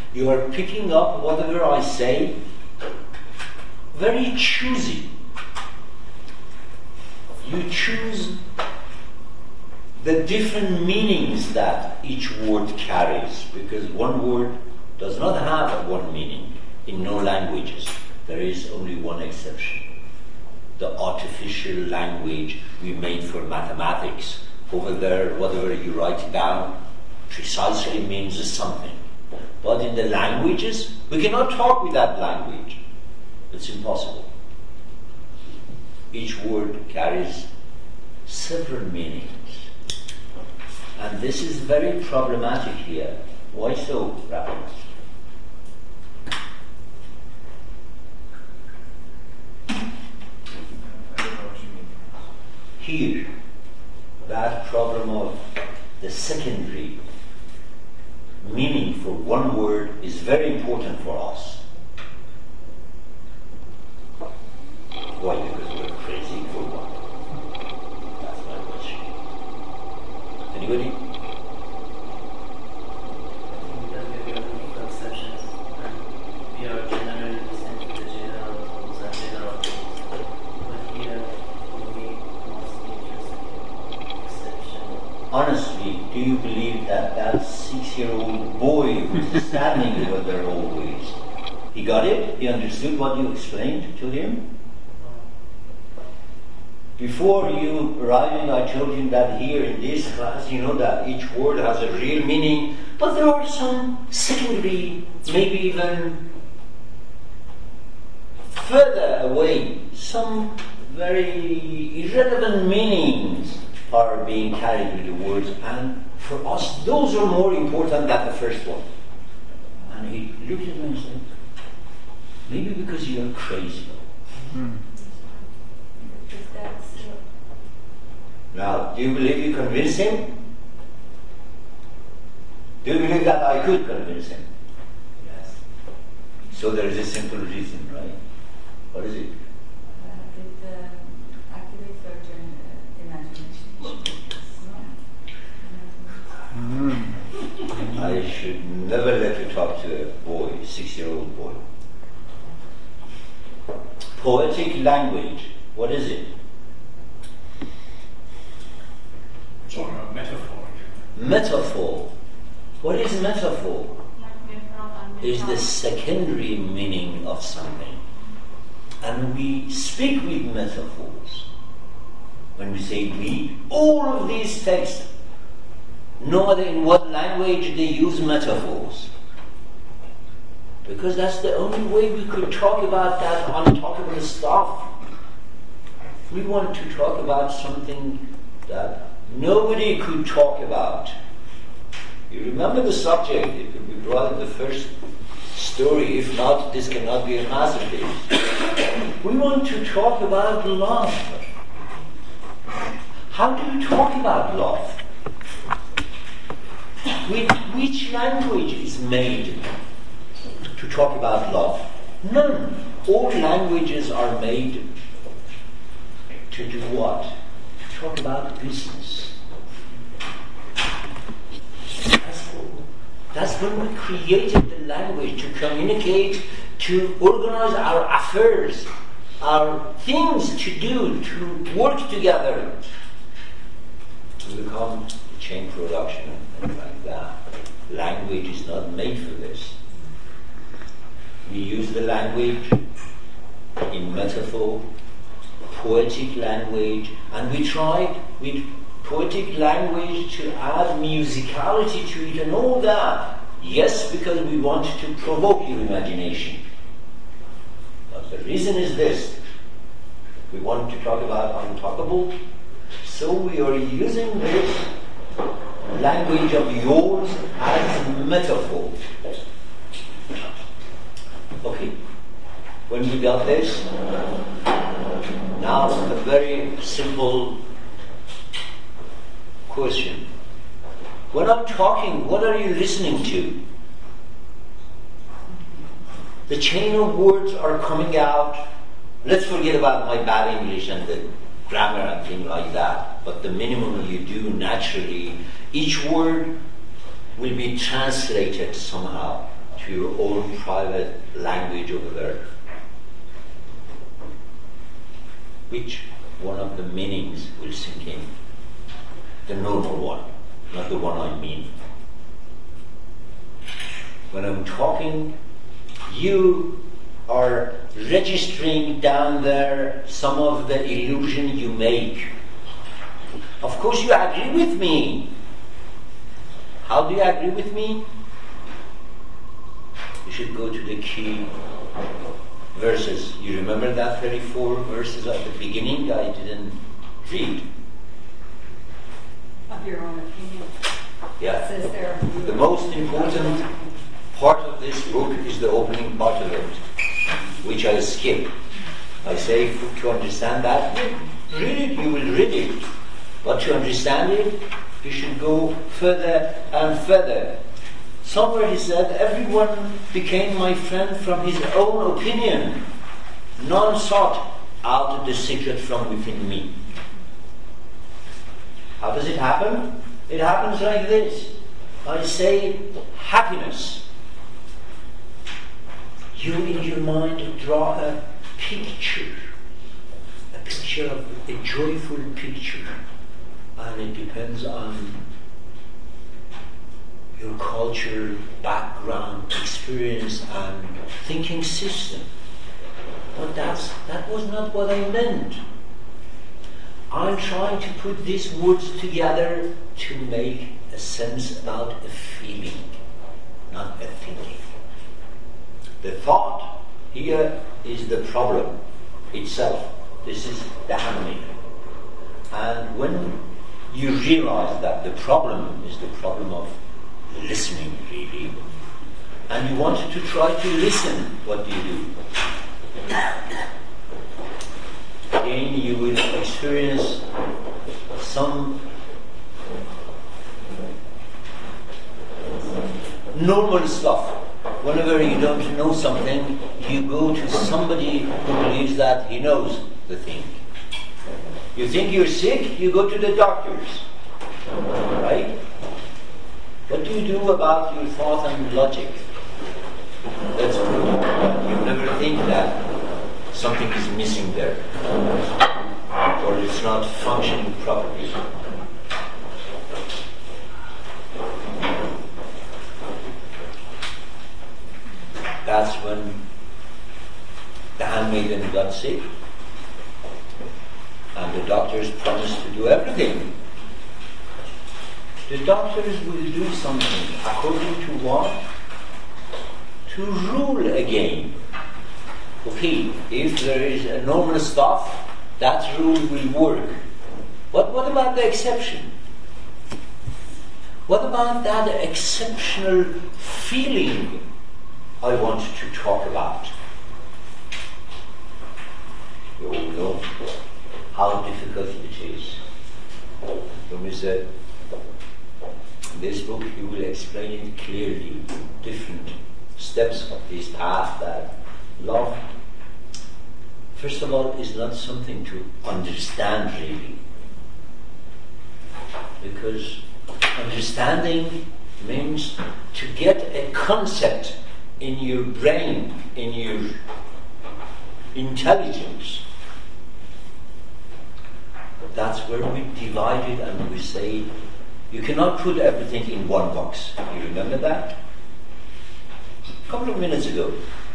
You are picking up whatever I say, very choosy. You choose the different meanings that each word carries, because one word does not have one meaning in no languages. There is only one exception. The artificial language we made for mathematics. Over there, whatever you write down precisely means something. But in the languages, we cannot talk with that language. It's impossible. Each word carries several meanings. And this is very problematic here. Why so, Rabbi? Here, that problem of the secondary meaning for one word is very important for us. Why? Because we're crazy for what? That's my question. Anybody? Because we are looking for exceptions, and we are generally listening to the general rules and general rules. But here, we mostly just exception. Honestly, do you believe that that 6-year-old boy who's standing over there always, he got it? He understood what you explained to him? Before you arriving, I told him that here in this class, you know that each word has a real meaning, but there are some secondary, maybe even further away, some very irrelevant meanings are being carried with the words, and for us, those are more important than the first one. And he looked at me and said, maybe because you're crazy. Now, do you believe you convinced him? Do you believe that I could convince him? Yes. So there is a simple reason, right? What is it? It activates certain imagination. I should never let you talk to a boy, 6-year-old boy. Poetic language, what is it? Talking about metaphor. Metaphor. What is metaphor? Is the secondary meaning of something. And we speak with metaphors. When we say we, all of these texts, no matter in what language they use metaphors. Because that's the only way we could talk about that untalkable stuff. We want to talk about something that nobody could talk about. You remember the subject, it could be brought in the first story. If not, this cannot be a masterpiece. We want to talk about love. How do you talk about love? With which language is made to talk about love? None. All languages are made to do what? To talk about business. That's when we created the language to communicate, to organize our affairs, our things to do, to work together, to become chain production and things like that. Language is not made for this. We use the language in metaphor, poetic language, and we tried with poetic language to add musicality to it and all that. Yes, because we want to provoke your imagination. But the reason is this. We want to talk about untalkable, so we are using this language of yours as metaphor. Okay, when we got this, now a very simple question. When I'm talking, what are you listening to? The chain of words are coming out. Let's forget about my bad English and the grammar and things like that. But the minimum you do naturally, each word will be translated somehow to your own private language over there. Which one of the meanings will sink in? The normal one, not the one I mean. When I'm talking, you are registering down there some of the illusion you make. Of course you agree with me. How do you agree with me? You should go to the key verses. You remember that 34 verses at the beginning I didn't read? Of your own opinion. Yeah. It says there. The most important part of this book is the opening part of it, which I skip. I say to understand that, read it, you will read it. But to understand it, you should go further and further. Somewhere he said, everyone became my friend from his own opinion. None sought out the secret from within me. How does it happen? It happens like this. I say, happiness. You in your mind draw a picture of a joyful picture. And it depends on your culture, background, experience, and thinking system. But that was not what I meant. I'm trying to put these words together to make a sense about a feeling, not a thinking. The thought here is the problem itself. This is the handmaiden. And when you realize that the problem is the problem of listening, really, and you want to try to listen, what do you do? Again, you will experience some normal stuff. Whenever you don't know something, you go to somebody who believes that he knows the thing. You think you're sick, you go to the doctors. Right? What do you do about your thought and logic? That's true. You never think that something is missing there, or it's not functioning properly. That's when the handmaiden got sick, and the doctors promised to do everything. The doctors will do something according to what? To rule again. Okay, if there is enormous stuff, that rule will work. But what about the exception? What about that exceptional feeling I want to talk about? You all know how difficult it is. Rumi said, in this book he will explain it clearly, different steps of this path, that love, first of all, is not something to understand really. Because understanding means to get a concept in your brain, in your intelligence. That's where we divide it and we say, you cannot put everything in one box. You remember that? A couple of minutes ago.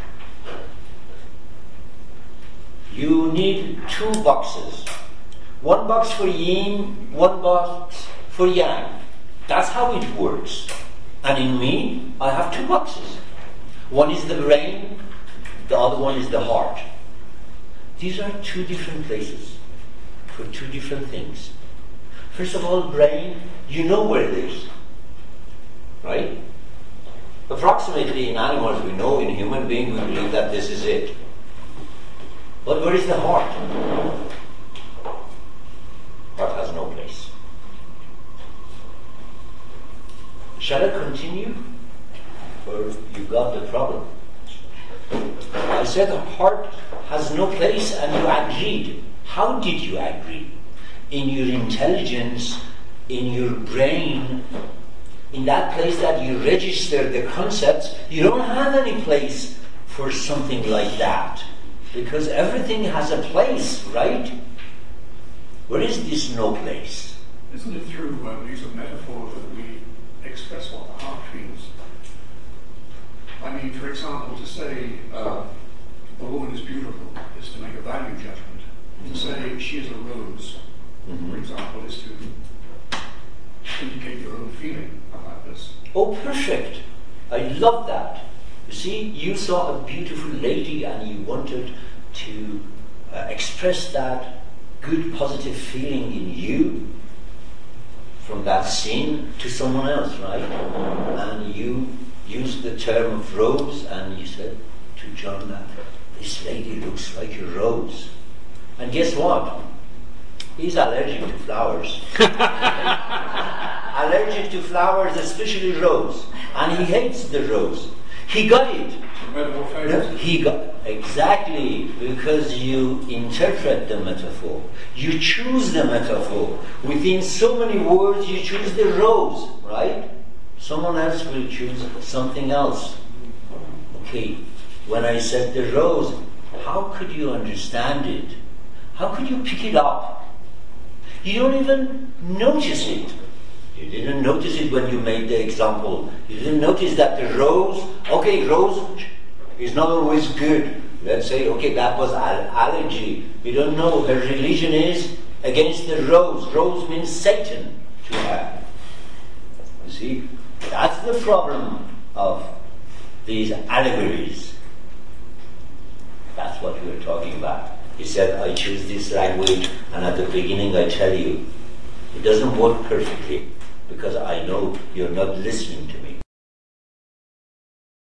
You need two boxes. One box for yin, one box for yang. That's how it works. And in me, I have two boxes. One is the brain, the other one is the heart. These are two different places for two different things. First of all, brain, you know where it is. Right? Approximately in animals we know, in human beings we believe that this is it. But where is the heart? Heart has no place. Shall I continue? Or you got the problem? I said the heart has no place and you agreed. How did you agree? In your intelligence, in your brain, in that place that you register the concepts, you don't have any place for something like that. Because everything has a place, right? Where is this no place? Isn't it through the use of metaphor that we express what the heart feels? I mean, for example, to say a woman is beautiful is to make a value judgment. To say she is a rose, for example, is to indicate your own feeling about this. Oh, perfect. I love that. You see, you saw a beautiful lady and you wanted to express that good, positive feeling in you from that scene to someone else, right? And you used the term of rose and you said to John that this lady looks like a rose. And guess what? He's allergic to flowers. Allergic to flowers, especially rose. And he hates the rose. He got it. No, he got exactly because you interpret the metaphor. You choose the metaphor. Within so many words, you choose the rose, right? Someone else will choose something else. Okay, when I said the rose, how could you understand it? How could you pick it up? You don't even notice it. You didn't notice it when you made the example. You didn't notice that the rose, okay, rose is not always good. Let's say, okay, that was allergy. We don't know. Her religion is against the rose. Rose means Satan to her. You see, that's the problem of these allegories. That's what we were talking about. He said, I choose this language, and at the beginning I tell you, it doesn't work perfectly, because I know you're not listening to me.